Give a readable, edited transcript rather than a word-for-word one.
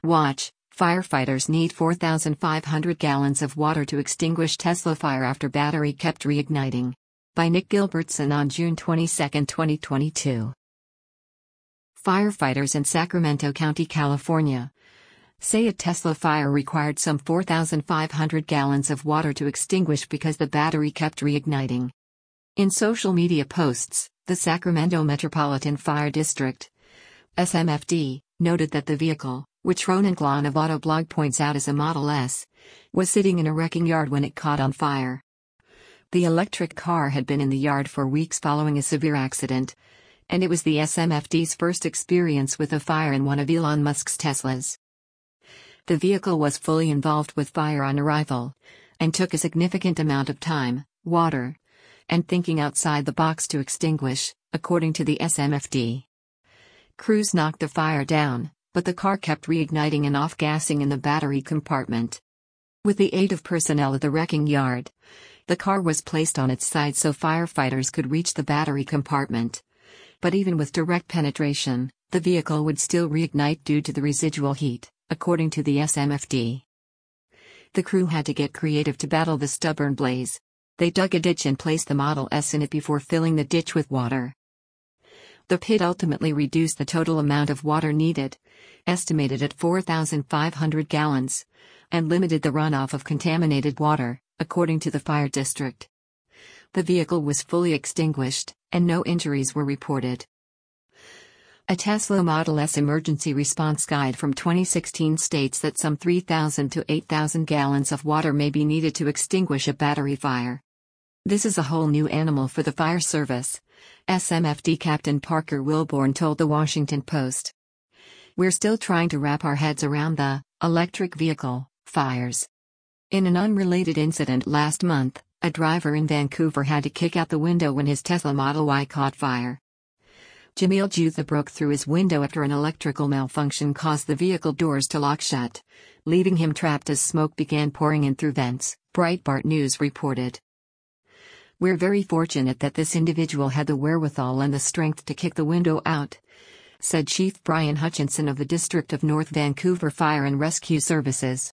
Watch, firefighters need 4,500 gallons of water to extinguish Tesla fire after battery kept reigniting. By Nick Gilbertson on June 22, 2022. Firefighters in Sacramento County, California, say a Tesla fire required some 4,500 gallons of water to extinguish because the battery kept reigniting. In social media posts, the Sacramento Metropolitan Fire District, SMFD, noted that the vehicle, which Ronan Glahn of Autoblog points out is a Model S, was sitting in a wrecking yard when it caught on fire. The electric car had been in the yard for weeks following a severe accident, and it was the SMFD's first experience with a fire in one of Elon Musk's Teslas. The vehicle was fully involved with fire on arrival, and took a significant amount of time, water, and thinking outside the box to extinguish, according to the SMFD. Crews knocked the fire down, but the car kept reigniting and off-gassing in the battery compartment. With the aid of personnel at the wrecking yard, the car was placed on its side so firefighters could reach the battery compartment. But even with direct penetration, the vehicle would still reignite due to the residual heat, according to the SMFD. The crew had to get creative to battle the stubborn blaze. They dug a ditch and placed the Model S in it before filling the ditch with water. The pit ultimately reduced the total amount of water needed, estimated at 4,500 gallons, and limited the runoff of contaminated water, according to the fire district. The vehicle was fully extinguished, and no injuries were reported. A Tesla Model S emergency response guide from 2016 states that some 3,000 to 8,000 gallons of water may be needed to extinguish a battery fire. This is a whole new animal for the fire service, SMFD Captain Parker Wilborn told the Washington Post. We're still trying to wrap our heads around the electric vehicle fires. In an unrelated incident last month, a driver in Vancouver had to kick out the window when his Tesla Model Y caught fire. Jamil Jutha broke through his window after an electrical malfunction caused the vehicle doors to lock shut, leaving him trapped as smoke began pouring in through vents, Breitbart News reported. We're very fortunate that this individual had the wherewithal and the strength to kick the window out, said Chief Brian Hutchinson of the District of North Vancouver Fire and Rescue Services.